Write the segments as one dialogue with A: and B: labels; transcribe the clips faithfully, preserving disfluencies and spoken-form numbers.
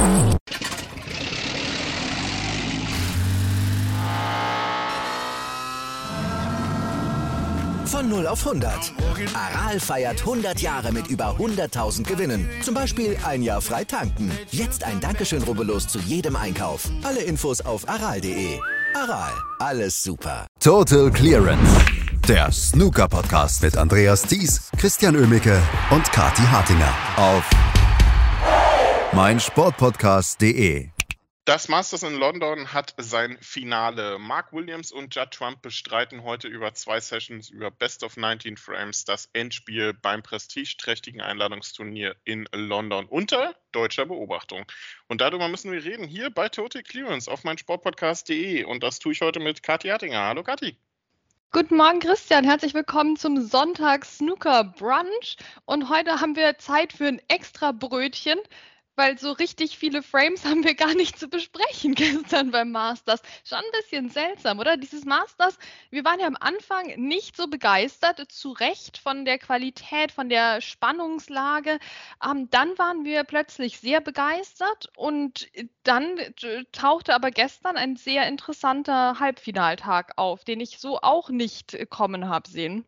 A: Von null auf hundert. Aral feiert hundert Jahre mit über hunderttausend Gewinnen. Zum Beispiel ein Jahr frei tanken. Jetzt ein Dankeschön, rubbellos zu jedem Einkauf. Alle Infos auf aral punkt de. Aral, alles super.
B: Total Clearance. Der Snooker-Podcast mit Andreas Thies, Christian Oemicke und Kathi Hartinger auf meinsportpodcast punkt de.
C: Das Masters in London hat sein Finale. Mark Williams und Judd Trump bestreiten heute über zwei Sessions, über Best of neunzehn Frames, das Endspiel beim prestigeträchtigen Einladungsturnier in London unter deutscher Beobachtung. Und darüber müssen wir reden hier bei Total Clearance auf meinsportpodcast punkt de. Und das tue ich heute mit Kathi Hartinger. Hallo Kathi.
D: Guten Morgen, Christian. Herzlich willkommen zum Sonntag-Snooker-Brunch. Und heute haben wir Zeit für ein extra Brötchen, weil so richtig viele Frames haben wir gar nicht zu besprechen gestern beim Masters. Schon ein bisschen seltsam, oder? Dieses Masters, wir waren ja am Anfang nicht so begeistert, zu Recht von der Qualität, von der Spannungslage. Ähm, dann waren wir plötzlich sehr begeistert und dann äh, tauchte aber gestern ein sehr interessanter Halbfinaltag auf, den ich so auch nicht äh, kommen habe sehen.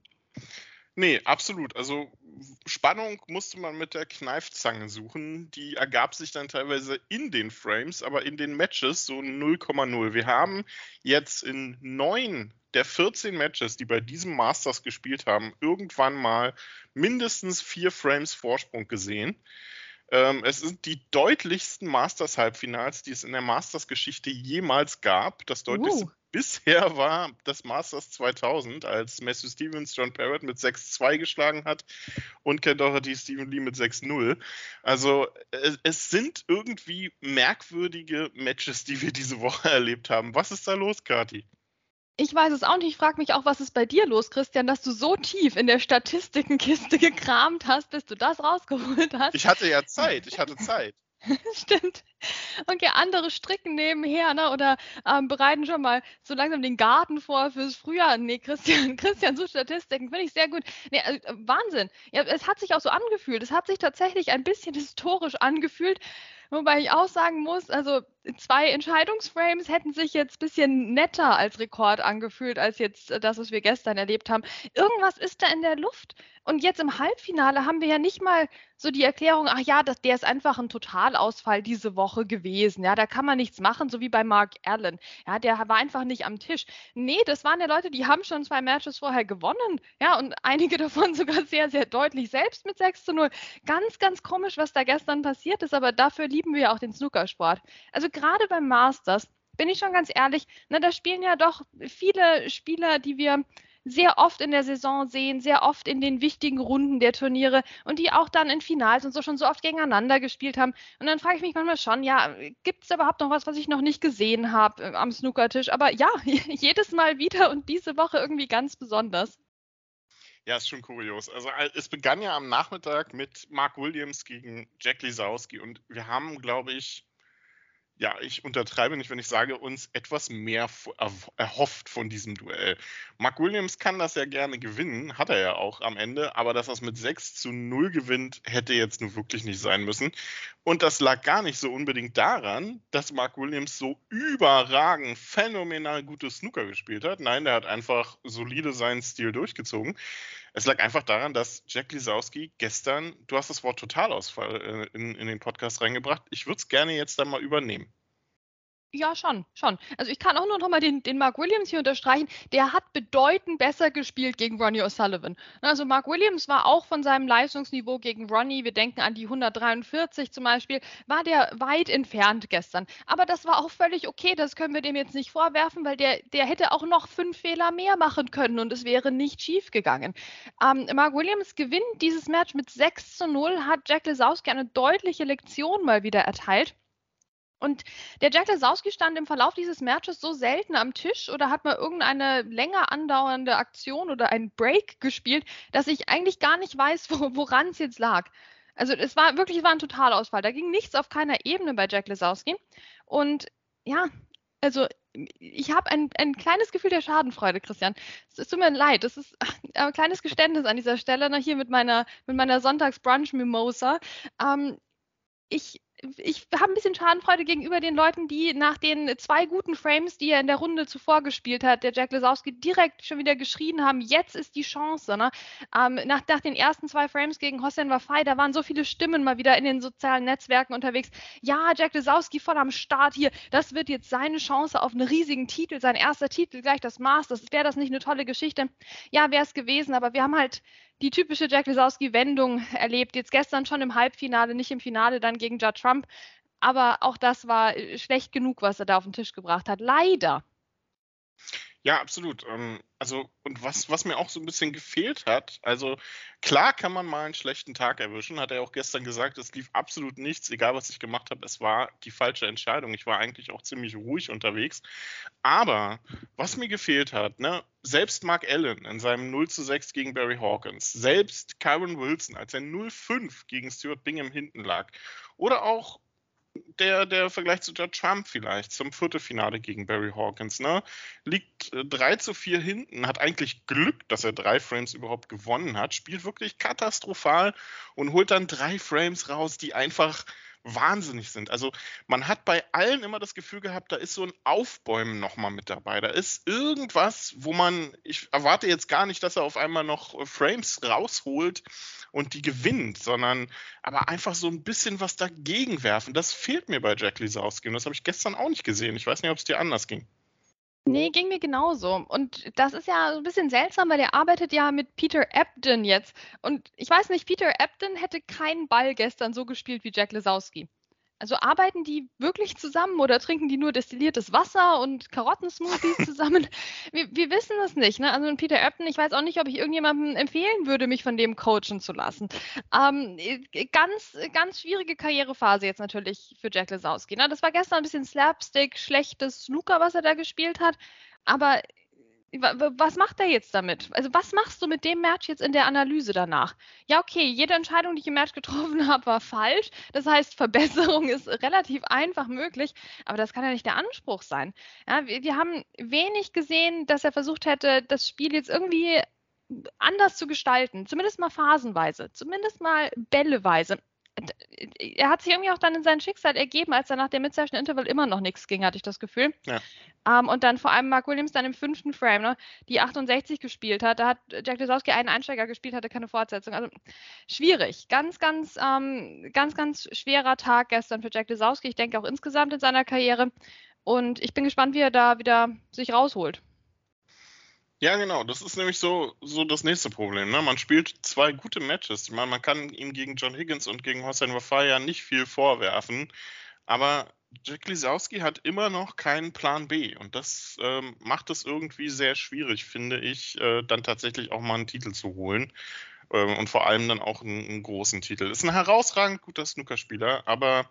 C: Nee, absolut. Also Spannung musste man mit der Kneifzange suchen. Die ergab sich dann teilweise in den Frames, aber in den Matches so null Komma null. Wir haben jetzt in neun der vierzehn Matches, die bei diesem Masters gespielt haben, irgendwann mal mindestens vier Frames Vorsprung gesehen. Ähm, es sind die deutlichsten Masters-Halbfinals, die es in der Masters-Geschichte jemals gab. Das deutlichste uh. bisher war das Masters zweitausend, als Matthew Stevens John Parrott mit sechs zwei geschlagen hat und Ken Doherty Stephen Lee mit sechs null. Also es, es sind irgendwie merkwürdige Matches, die wir diese Woche erlebt haben. Was ist da los, Kathi?
D: Ich weiß es auch nicht. Ich frage mich auch, was ist bei dir los, Christian, dass du so tief in der Statistikenkiste gekramt hast, bis du das rausgeholt hast.
C: Ich hatte ja Zeit. Ich hatte Zeit.
D: Stimmt. Okay, andere stricken nebenher, ne? Oder ähm, bereiten schon mal so langsam den Garten vor fürs Frühjahr. Nee, Christian, Christian sucht Statistiken, finde ich sehr gut. Nee, also, Wahnsinn. Ja, es hat sich auch so angefühlt. Es hat sich tatsächlich ein bisschen historisch angefühlt. Wobei ich auch sagen muss, also zwei Entscheidungsframes hätten sich jetzt ein bisschen netter als Rekord angefühlt, als jetzt das, was wir gestern erlebt haben. Irgendwas ist da in der Luft. Und jetzt im Halbfinale haben wir ja nicht mal so die Erklärung, ach ja, das, der ist einfach ein Totalausfall diese Woche gewesen. Ja, da kann man nichts machen, so wie bei Mark Allen. Ja, der war einfach nicht am Tisch. Nee, das waren ja Leute, die haben schon zwei Matches vorher gewonnen. Ja, und einige davon sogar sehr, sehr deutlich, selbst mit sechs zu null. Ganz, ganz komisch, was da gestern passiert ist, aber dafür lieben wir ja auch den Snookersport. Also gerade beim Masters, bin ich schon ganz ehrlich, ne, da spielen ja doch viele Spieler, die wir sehr oft in der Saison sehen, sehr oft in den wichtigen Runden der Turniere und die auch dann in Finals und so schon so oft gegeneinander gespielt haben. Und dann frage ich mich manchmal schon, ja, gibt es überhaupt noch was, was ich noch nicht gesehen habe äh, am Snookertisch? Aber ja, jedes Mal wieder und diese Woche irgendwie ganz besonders.
C: Ja, ist schon kurios. Also es begann ja am Nachmittag mit Mark Williams gegen Jack Lisowski und wir haben, glaube ich, ja, ich untertreibe nicht, wenn ich sage, uns etwas mehr erhofft von diesem Duell. Mark Williams kann das ja gerne gewinnen, hat er ja auch am Ende, aber dass er es mit sechs zu null gewinnt, hätte jetzt nun wirklich nicht sein müssen. Und das lag gar nicht so unbedingt daran, dass Mark Williams so überragend, phänomenal gutes Snooker gespielt hat. Nein, der hat einfach solide seinen Stil durchgezogen. Es lag einfach daran, dass Jack Lisowski gestern, du hast das Wort Totalausfall in, in den Podcast reingebracht, ich würde es gerne jetzt dann mal übernehmen.
D: Ja, schon, schon. Also ich kann auch nur noch mal den, den Mark Williams hier unterstreichen. Der hat bedeutend besser gespielt gegen Ronnie O'Sullivan. Also Mark Williams war auch von seinem Leistungsniveau gegen Ronnie, wir denken an die hundertdreiundvierzig zum Beispiel, war der weit entfernt gestern. Aber das war auch völlig okay, das können wir dem jetzt nicht vorwerfen, weil der, der hätte auch noch fünf Fehler mehr machen können und es wäre nicht schief gegangen. Ähm, Mark Williams gewinnt dieses Match mit sechs zu null, hat Jack Lisowski eine deutliche Lektion mal wieder erteilt. Und der Jack Lisowski stand im Verlauf dieses Matches so selten am Tisch oder hat mal irgendeine länger andauernde Aktion oder einen Break gespielt, dass ich eigentlich gar nicht weiß, wo, woran es jetzt lag. Also es war wirklich es war ein Totalausfall. Da ging nichts auf keiner Ebene bei Jack Lisowski. Und ja, also ich habe ein, ein kleines Gefühl der Schadenfreude, Christian. Es tut mir leid, das ist ein kleines Geständnis an dieser Stelle, na, hier mit meiner, mit meiner Sonntags-Brunch-Mimosa. Ähm, ich ich habe ein bisschen Schadenfreude gegenüber den Leuten, die nach den zwei guten Frames, die er in der Runde zuvor gespielt hat, der Jack Lisowski, direkt schon wieder geschrien haben, jetzt ist die Chance. Ne? Ähm, nach, nach den ersten zwei Frames gegen Hossein Wafai, da waren so viele Stimmen mal wieder in den sozialen Netzwerken unterwegs. Ja, Jack Lisowski voll am Start hier. Das wird jetzt seine Chance auf einen riesigen Titel, sein erster Titel, gleich das Masters. Wäre das nicht eine tolle Geschichte? Ja, wäre es gewesen, aber wir haben halt die typische Jack Lisowski-Wendung erlebt. Jetzt gestern schon im Halbfinale, nicht im Finale, dann gegen Judd Trump. Aber auch das war schlecht genug, was er da auf den Tisch gebracht hat. Leider.
C: Ja, absolut. Ähm, also, und was, was mir auch so ein bisschen gefehlt hat, also klar kann man mal einen schlechten Tag erwischen, hat er auch gestern gesagt, es lief absolut nichts, egal was ich gemacht habe, es war die falsche Entscheidung. Ich war eigentlich auch ziemlich ruhig unterwegs. Aber was mir gefehlt hat, ne, selbst Mark Allen in seinem null zu sechs gegen Barry Hawkins, selbst Kyron Wilson, als er null fünf gegen Stuart Bingham hinten lag, oder auch Der, der Vergleich zu Judd Trump vielleicht zum Viertelfinale gegen Barry Hawkins, ne? Liegt äh, drei zu vier hinten, hat eigentlich Glück, dass er drei Frames überhaupt gewonnen hat, spielt wirklich katastrophal und holt dann drei Frames raus, die einfach wahnsinnig sind. Also man hat bei allen immer das Gefühl gehabt, da ist so ein Aufbäumen nochmal mit dabei. Da ist irgendwas, wo man, ich erwarte jetzt gar nicht, dass er auf einmal noch Frames rausholt und die gewinnt, sondern aber einfach so ein bisschen was dagegen werfen. Das fehlt mir bei Jack Lisowski und das habe ich gestern auch nicht gesehen. Ich weiß nicht, ob es dir anders ging.
D: Nee, ging mir genauso. Und das ist ja so ein bisschen seltsam, weil er arbeitet ja mit Peter Ebdon jetzt. Und ich weiß nicht, Peter Ebdon hätte keinen Ball gestern so gespielt wie Jack Lisowski. Also arbeiten die wirklich zusammen oder trinken die nur destilliertes Wasser und Karottensmoothies zusammen? Wir, wir wissen es nicht. Ne? Also Peter Ebdon, ich weiß auch nicht, ob ich irgendjemandem empfehlen würde, mich von dem coachen zu lassen. Ähm, ganz, ganz schwierige Karrierephase jetzt natürlich für Jack Lisowski. Ne? Das war gestern ein bisschen Slapstick, schlechtes Snooker, was er da gespielt hat. Aber was macht er jetzt damit? Also was machst du mit dem Match jetzt in der Analyse danach? Ja, okay, jede Entscheidung, die ich im Match getroffen habe, war falsch. Das heißt, Verbesserung ist relativ einfach möglich, aber das kann ja nicht der Anspruch sein. Ja, wir, wir haben wenig gesehen, dass er versucht hätte, das Spiel jetzt irgendwie anders zu gestalten. Zumindest mal phasenweise, zumindest mal bälleweise. Er hat sich irgendwie auch dann in sein Schicksal ergeben, als er nach dem Mid-Session Interval immer noch nichts ging, hatte ich das Gefühl. Ja. Um, und dann vor allem Mark Williams dann im fünften Frame, ne, die achtundsechzig gespielt hat. Da hat Jack Lisowski einen Einsteiger gespielt, hatte keine Fortsetzung. Also schwierig. Ganz, ganz, ähm, ganz, ganz schwerer Tag gestern für Jack Lisowski. Ich denke auch insgesamt in seiner Karriere. Und ich bin gespannt, wie er da wieder sich rausholt.
C: Ja, genau. Das ist nämlich so, so das nächste Problem. Ne? Man spielt zwei gute Matches. Ich meine, man kann ihm gegen John Higgins und gegen Hossein Wafai ja nicht viel vorwerfen. Aber Jack Lisowski hat immer noch keinen Plan B. Und das ähm, macht es irgendwie sehr schwierig, finde ich, äh, dann tatsächlich auch mal einen Titel zu holen. Ähm, und vor allem dann auch einen, einen großen Titel. Ist ein herausragend guter Snookerspieler, aber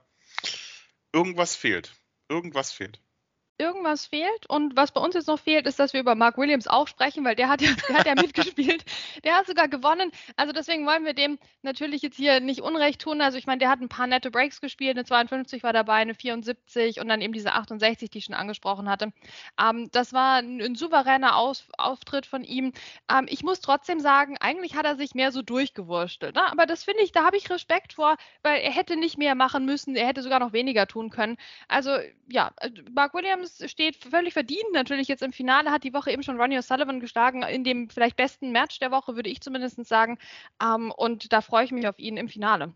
C: irgendwas fehlt. Irgendwas fehlt.
D: Irgendwas fehlt. Und was bei uns jetzt noch fehlt, ist, dass wir über Mark Williams auch sprechen, weil der hat ja, der hat ja mitgespielt. Der hat sogar gewonnen. Also deswegen wollen wir dem natürlich jetzt hier nicht Unrecht tun. Also ich meine, der hat ein paar nette Breaks gespielt. Eine zweiundfünfzig war dabei, eine vierundsiebzig und dann eben diese achtundsechzig, die ich schon angesprochen hatte. Ähm, das war ein, ein souveräner Aus, Auftritt von ihm. Ähm, ich muss trotzdem sagen, eigentlich hat er sich mehr so durchgewurstelt. Ne? Aber das finde ich, da habe ich Respekt vor, weil er hätte nicht mehr machen müssen. Er hätte sogar noch weniger tun können. Also ja, Mark Williams steht völlig verdient natürlich jetzt im Finale, hat die Woche eben schon Ronnie O'Sullivan geschlagen, in dem vielleicht besten Match der Woche, würde ich zumindest sagen. Ähm, und da freue ich mich auf ihn im Finale.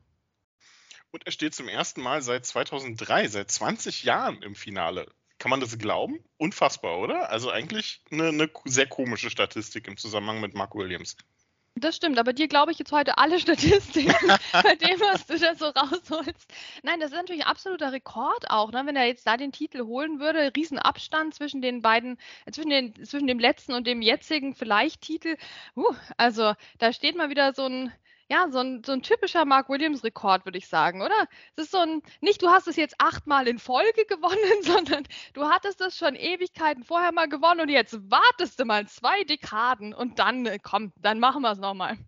C: Und er steht zum ersten Mal seit zweitausenddrei, seit zwanzig Jahren im Finale. Kann man das glauben? Unfassbar, oder? Also eigentlich eine, eine sehr komische Statistik im Zusammenhang mit Mark Williams.
D: Das stimmt, aber dir glaube ich jetzt heute alle Statistiken bei dem, was du da so rausholst. Nein, das ist natürlich ein absoluter Rekord auch, ne? Wenn er jetzt da den Titel holen würde, Riesenabstand zwischen den beiden, äh, zwischen, den, zwischen dem letzten und dem jetzigen vielleicht Titel. Uh, also da steht mal wieder so ein, ja, so ein, so ein typischer Mark Williams-Rekord, würde ich sagen, oder? Es ist so ein, nicht du hast es jetzt achtmal in Folge gewonnen, sondern du hattest es schon Ewigkeiten vorher mal gewonnen und jetzt wartest du mal zwei Dekaden und dann, komm, dann machen wir es nochmal.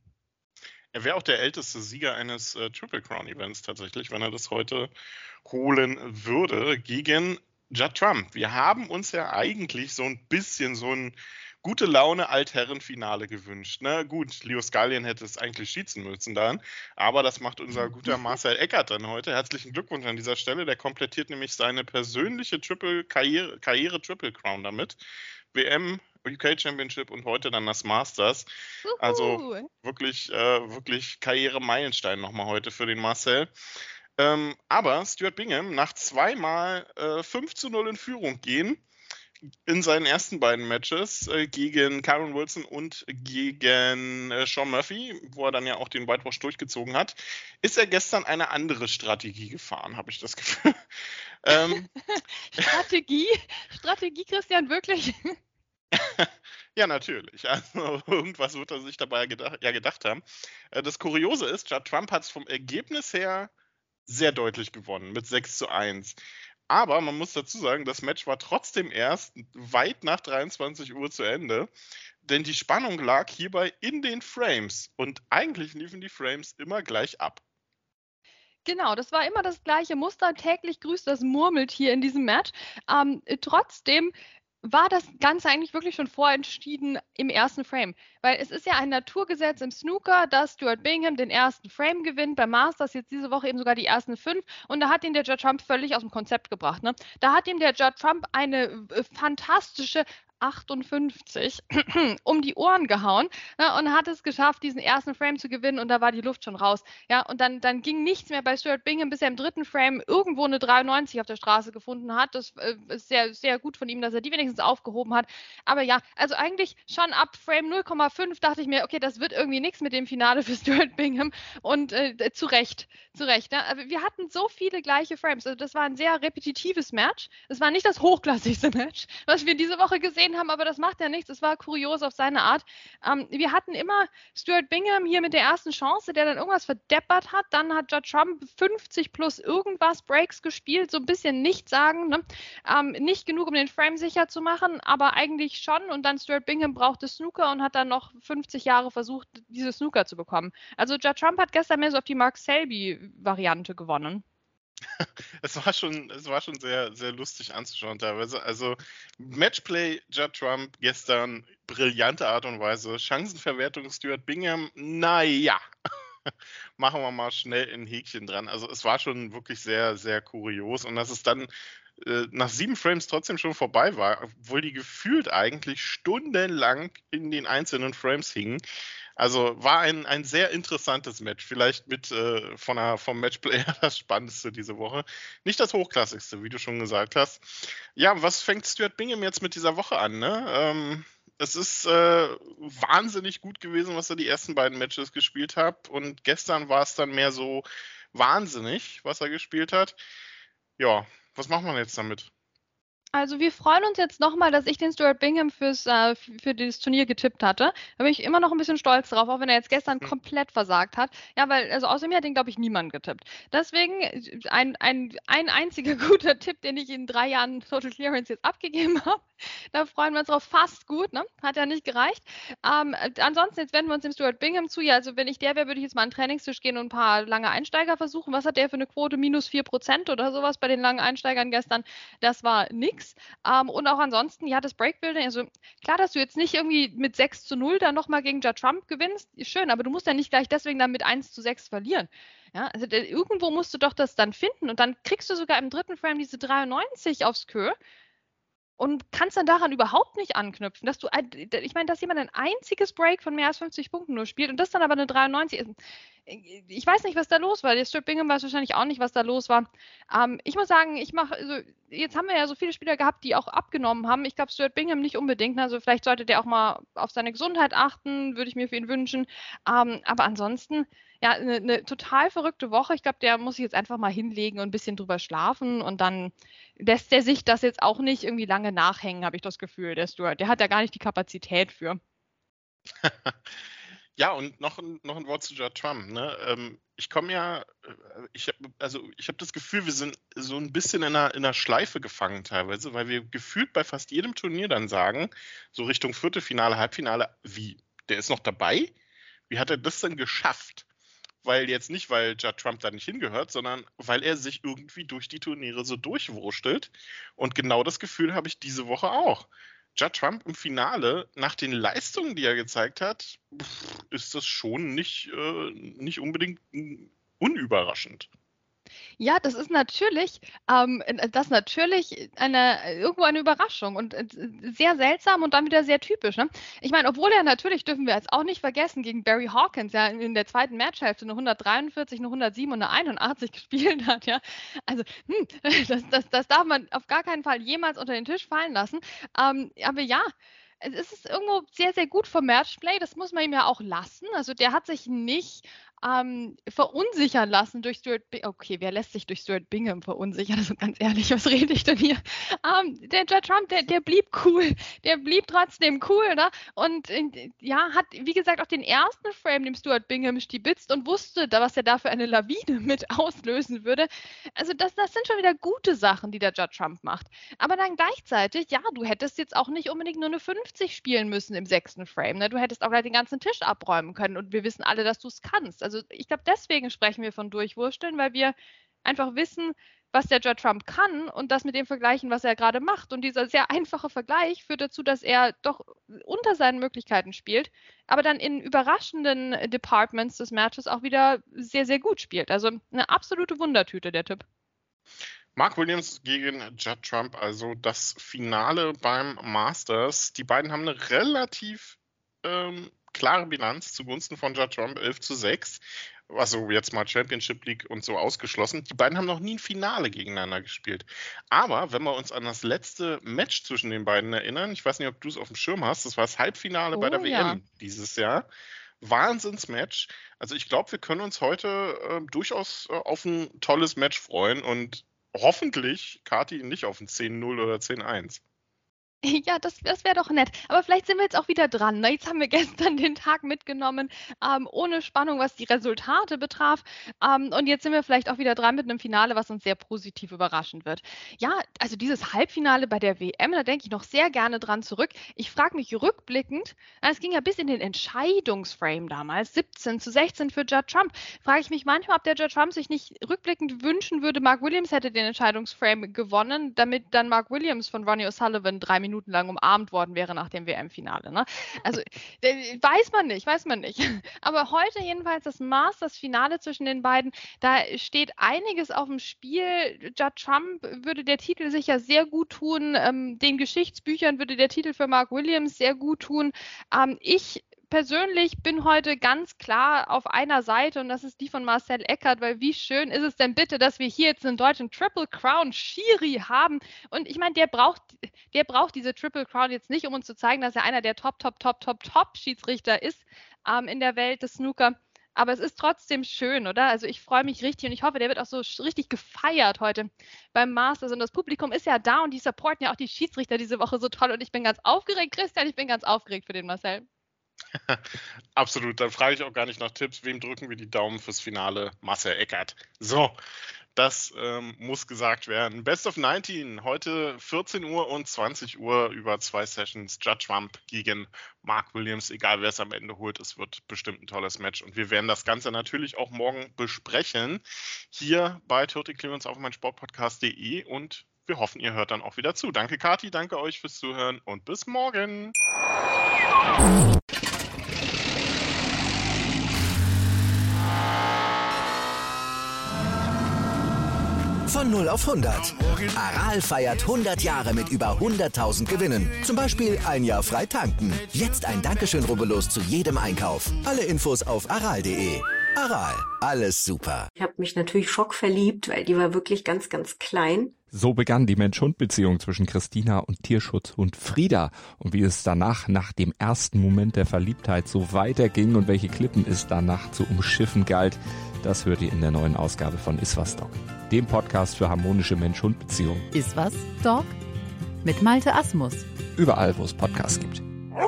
C: Er wäre auch der älteste Sieger eines äh, Triple Crown Events tatsächlich, wenn er das heute holen würde gegen Judd Trump. Wir haben uns ja eigentlich so ein bisschen so ein gute Laune Altherrenfinale gewünscht. Ne? Gut, Leo Skalien hätte es eigentlich schießen müssen dann, aber das macht unser guter Marcel Eckert dann heute. Herzlichen Glückwunsch an dieser Stelle. Der komplettiert nämlich seine persönliche Triple Karriere, Karriere Triple Crown damit. W M, U K Championship und heute dann das Masters.
D: Uhu.
C: Also wirklich, äh, wirklich Karriere-Meilenstein nochmal heute für den Marcel. Ähm, aber Stuart Bingham nach zweimal äh, fünf zu null in Führung gehen, in seinen ersten beiden Matches äh, gegen Kyron Wilson und gegen äh, Sean Murphy, wo er dann ja auch den Whitewash durchgezogen hat, ist er gestern eine andere Strategie gefahren, habe ich das Gefühl. ähm,
D: Strategie? Strategie, Christian, wirklich?
C: Ja, natürlich. Also irgendwas wird er sich dabei gedacht, ja gedacht haben. Äh, das Kuriose ist, Judd Trump hat es vom Ergebnis her sehr deutlich gewonnen mit sechs zu eins. Aber man muss dazu sagen, das Match war trotzdem erst weit nach dreiundzwanzig Uhr zu Ende, denn die Spannung lag hierbei in den Frames und eigentlich liefen die Frames immer gleich ab.
D: Genau, das war immer das gleiche Muster. Täglich grüßt das Murmeltier in diesem Match. Ähm, trotzdem war das Ganze eigentlich wirklich schon vorentschieden im ersten Frame. Weil es ist ja ein Naturgesetz im Snooker, dass Stuart Bingham den ersten Frame gewinnt, beim Masters jetzt diese Woche eben sogar die ersten fünf. Und da hat ihn der Judd Trump völlig aus dem Konzept gebracht. Ne? Da hat ihm der Judd Trump eine äh, fantastische achtundfünfzig um die Ohren gehauen, ne, und hat es geschafft, diesen ersten Frame zu gewinnen und da war die Luft schon raus. Ja, und dann, dann ging nichts mehr bei Stuart Bingham, bis er im dritten Frame irgendwo eine dreiundneunzig auf der Straße gefunden hat. Das äh, ist sehr, sehr gut von ihm, dass er die wenigstens aufgehoben hat. Aber ja, also eigentlich schon ab Frame null Komma fünf dachte ich mir, okay, das wird irgendwie nichts mit dem Finale für Stuart Bingham und äh, zu Recht, zu Recht. Ne? Aber wir hatten so viele gleiche Frames. Also das war ein sehr repetitives Match. Es war nicht das hochklassigste Match, was wir diese Woche gesehen haben, aber das macht ja nichts. Es war kurios auf seine Art. Ähm, wir hatten immer Stuart Bingham hier mit der ersten Chance, der dann irgendwas verdeppert hat. Dann hat Judd Trump fünfzig plus irgendwas Breaks gespielt, so ein bisschen nichts sagen. Ne? Ähm, nicht genug, um den Frame sicher zu machen, aber eigentlich schon. Und dann Stuart Bingham brauchte Snooker und hat dann noch fünfzig Jahre versucht, diese Snooker zu bekommen. Also Judd Trump hat gestern mehr so auf die Mark Selby-Variante gewonnen.
C: Es war schon, es war schon sehr, sehr lustig anzuschauen teilweise. Also Matchplay, Judd Trump gestern, brillante Art und Weise. Chancenverwertung Stuart Bingham, naja. Machen wir mal schnell ein Häkchen dran. Also es war schon wirklich sehr, sehr kurios. Und dass es dann äh, nach sieben Frames trotzdem schon vorbei war, obwohl die gefühlt eigentlich stundenlang in den einzelnen Frames hingen. Also war ein, ein sehr interessantes Match. Vielleicht mit äh, von der, vom Matchplay das Spannendste diese Woche. Nicht das Hochklassigste, wie du schon gesagt hast. Ja, was fängt Stuart Bingham jetzt mit dieser Woche an? Ne? Ähm, es ist äh, wahnsinnig gut gewesen, was er die ersten beiden Matches gespielt hat. Und gestern war es dann mehr so wahnsinnig, was er gespielt hat. Ja, was macht man jetzt damit?
D: Also wir freuen uns jetzt nochmal, dass ich den Stuart Bingham fürs, äh, für dieses Turnier getippt hatte. Da bin ich immer noch ein bisschen stolz drauf, auch wenn er jetzt gestern
C: Hm.
D: komplett versagt hat. Ja, weil, also außer mir hat den, glaube ich, niemand getippt. Deswegen ein, ein, ein einziger guter Tipp, den ich in drei Jahren Total Clearance jetzt abgegeben habe. Da freuen wir uns drauf. Fast gut, ne? Hat ja nicht gereicht. Ähm, ansonsten, jetzt wenden wir uns dem Stuart Bingham zu. Ja, also wenn ich der wäre, würde ich jetzt mal an den Trainingstisch gehen und ein paar lange Einsteiger versuchen. Was hat der für eine Quote? Minus vier Prozent oder sowas bei den langen Einsteigern gestern? Das war nix. Ähm, und auch ansonsten, ja, das Breakbuilding, also klar, dass du jetzt nicht irgendwie mit sechs zu null dann nochmal gegen Judd Trump gewinnst, ist schön, aber du musst ja nicht gleich deswegen dann mit eins zu sechs verlieren. Ja, also der, irgendwo musst du doch das dann finden und dann kriegst du sogar im dritten Frame diese dreiundneunzig aufs Kö und kannst dann daran überhaupt nicht anknüpfen, dass du, ich meine, dass jemand ein einziges Break von mehr als fünfzig Punkten nur spielt und das dann aber eine dreiundneunzig ist. Ich weiß nicht, was da los war. Der Stuart Bingham weiß wahrscheinlich auch nicht, was da los war. Ähm, ich muss sagen, ich mache, also jetzt haben wir ja so viele Spieler gehabt, die auch abgenommen haben. Ich glaube, Stuart Bingham nicht unbedingt. Also vielleicht sollte der auch mal auf seine Gesundheit achten, würde ich mir für ihn wünschen. Ähm, aber ansonsten, ja, eine, eine total verrückte Woche. Ich glaube, der muss sich jetzt einfach mal hinlegen und ein bisschen drüber schlafen und dann lässt der sich das jetzt auch nicht irgendwie lange nachhängen, habe ich das Gefühl, der Stuart. Der hat da gar nicht die Kapazität für.
C: Ja, und noch ein, noch ein Wort zu Judd Trump. Ne? Ähm, ich komme ja, ich habe also ich habe das Gefühl, wir sind so ein bisschen in einer, in einer Schleife gefangen teilweise, weil wir gefühlt bei fast jedem Turnier dann sagen, so Richtung Viertelfinale, Halbfinale, wie, der ist noch dabei? Wie hat er das denn geschafft? Weil jetzt nicht, weil Judd Trump da nicht hingehört, sondern weil er sich irgendwie durch die Turniere so durchwurstelt. Und genau das Gefühl habe ich diese Woche auch. Judd Trump im Finale, nach den Leistungen, die er gezeigt hat, ist das schon nicht, äh, nicht unbedingt unüberraschend.
D: Ja, das ist natürlich, ähm, das ist natürlich eine, irgendwo eine Überraschung und äh, sehr seltsam und dann wieder sehr typisch. Ne? Ich meine, obwohl er natürlich, dürfen wir jetzt auch nicht vergessen, gegen Barry Hawkins ja in der zweiten Matchhälfte eine hundertdreiundvierzig, eine hundertsieben und eine einundachtzig gespielt hat. Ja, also hm, das, das, das darf man auf gar keinen Fall jemals unter den Tisch fallen lassen. Ähm, aber ja. Es ist irgendwo sehr, sehr gut vom Matchplay, das muss man ihm ja auch lassen. Also der hat sich nicht ähm, verunsichern lassen durch Stuart Bingham. Okay, wer lässt sich durch Stuart Bingham verunsichern? Also ganz ehrlich, was rede ich denn hier? Ähm, der Judd Trump, der, der blieb cool. Der blieb trotzdem cool, ne? Und äh, ja, hat, wie gesagt, auch den ersten Frame dem Stuart Bingham stibitzt und wusste, was er da für eine Lawine mit auslösen würde. Also das, das sind schon wieder gute Sachen, die der Judd Trump macht. Aber dann gleichzeitig, ja, du hättest jetzt auch nicht unbedingt nur eine fünfzig spielen müssen im sechsten Frame. Ne? Du hättest auch gleich den ganzen Tisch abräumen können und wir wissen alle, dass du es kannst. Also ich glaube, deswegen sprechen wir von Durchwursteln, weil wir einfach wissen, was der Judd Trump kann und das mit dem vergleichen, was er gerade macht. Und dieser sehr einfache Vergleich führt dazu, dass er doch unter seinen Möglichkeiten spielt, aber dann in überraschenden Departments des Matches auch wieder sehr, sehr gut spielt. Also eine absolute Wundertüte, der Typ.
C: Mark Williams gegen Judd Trump, also das Finale beim Masters. Die beiden haben eine relativ ähm, klare Bilanz zugunsten von Judd Trump, elf zu sechs. Also jetzt mal Championship League und so ausgeschlossen. Die beiden haben noch nie ein Finale gegeneinander gespielt. Aber wenn wir uns an das letzte Match zwischen den beiden erinnern, ich weiß nicht, ob du es auf dem Schirm hast, das war das Halbfinale oh, bei der ja. W M dieses Jahr. Wahnsinnsmatch. Also ich glaube, wir können uns heute äh, durchaus äh, auf ein tolles Match freuen und hoffentlich Kati nicht auf ein zehn null oder zehn eins.
D: Ja, das, das wäre doch nett. Aber vielleicht sind wir jetzt auch wieder dran. Ne? Jetzt haben wir gestern den Tag mitgenommen, ähm, ohne Spannung, was die Resultate betraf. Ähm, und jetzt sind wir vielleicht auch wieder dran mit einem Finale, was uns sehr positiv überraschen wird. Ja, also dieses Halbfinale bei der W M, da denke ich noch sehr gerne dran zurück. Ich frage mich rückblickend, es ging ja bis in den Entscheidungsframe damals, siebzehn zu sechzehn für Judd Trump, frage ich mich manchmal, ob der Judd Trump sich nicht rückblickend wünschen würde, Mark Williams hätte den Entscheidungsframe gewonnen, damit dann Mark Williams von Ronnie O'Sullivan drei Minuten Minuten lang umarmt worden wäre nach dem W M-Finale. Ne? Also weiß man nicht, weiß man nicht. Aber heute jedenfalls das Masters-Finale zwischen den beiden, da steht einiges auf dem Spiel. Judd Trump würde der Titel sicher sehr gut tun. Ähm, den Geschichtsbüchern würde der Titel für Mark Williams sehr gut tun. Ähm, ich persönlich bin heute ganz klar auf einer Seite und das ist die von Marcel Eckert, weil wie schön ist es denn bitte, dass wir hier jetzt einen deutschen Triple Crown Schiri haben und ich meine, der braucht, der braucht diese Triple Crown jetzt nicht, um uns zu zeigen, dass er einer der Top, Top, Top, Top, Top Schiedsrichter ist ähm, in der Welt des Snooker. Aber es ist trotzdem schön, oder? Also ich freue mich richtig und ich hoffe, der wird auch so richtig gefeiert heute beim Masters. Und das Publikum ist ja da und die supporten ja auch die Schiedsrichter diese Woche so toll. Und ich bin ganz aufgeregt, Christian, ich bin ganz aufgeregt für den Marcel.
C: Absolut, dann frage ich auch gar nicht nach Tipps. Wem drücken wir die Daumen fürs Finale? Marcel Eckert. So, das ähm, muss gesagt werden. Best of neunzehn, heute vierzehn Uhr und zwanzig Uhr über zwei Sessions. Judd Trump gegen Mark Williams. Egal, wer es am Ende holt, es wird bestimmt ein tolles Match. Und wir werden das Ganze natürlich auch morgen besprechen. Hier bei Total Clearance auf meinsportpodcast punkt de und wir hoffen, ihr hört dann auch wieder zu. Danke, Kati, danke euch fürs Zuhören und bis morgen.
A: Von null auf hundert. Aral feiert hundert Jahre mit über hunderttausend Gewinnen. Zum Beispiel ein Jahr frei tanken. Jetzt ein Dankeschön, rubbellos zu jedem Einkauf. Alle Infos auf aral punkt de. Aral, alles super.
E: Ich habe mich natürlich schockverliebt, weil die war wirklich ganz, ganz klein.
F: So begann die Mensch-Hund-Beziehung zwischen Christina und Tierschutzhund Frieda. Und wie es danach, nach dem ersten Moment der Verliebtheit, so weiterging und welche Klippen es danach zu umschiffen galt, das hört ihr in der neuen Ausgabe von Iswas Dog, dem Podcast für harmonische Mensch-Hund-Beziehungen.
G: Iswas Dog mit Malte Asmus.
F: Überall, wo es Podcasts gibt.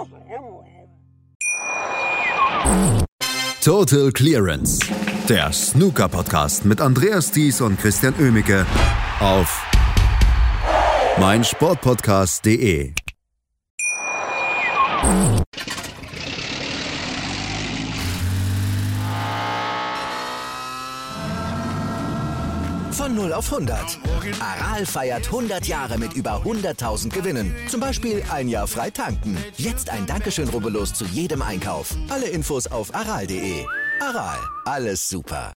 B: Total Clearance, der Snooker-Podcast mit Andreas Thies und Christian Oemicke auf meinsportpodcast punkt de.
A: Von null auf hundert. Aral feiert hundert Jahre mit über hunderttausend Gewinnen. Zum Beispiel ein Jahr frei tanken. Jetzt ein Dankeschön, rubbellos zu jedem Einkauf. Alle Infos auf aral punkt de. Aral, alles super.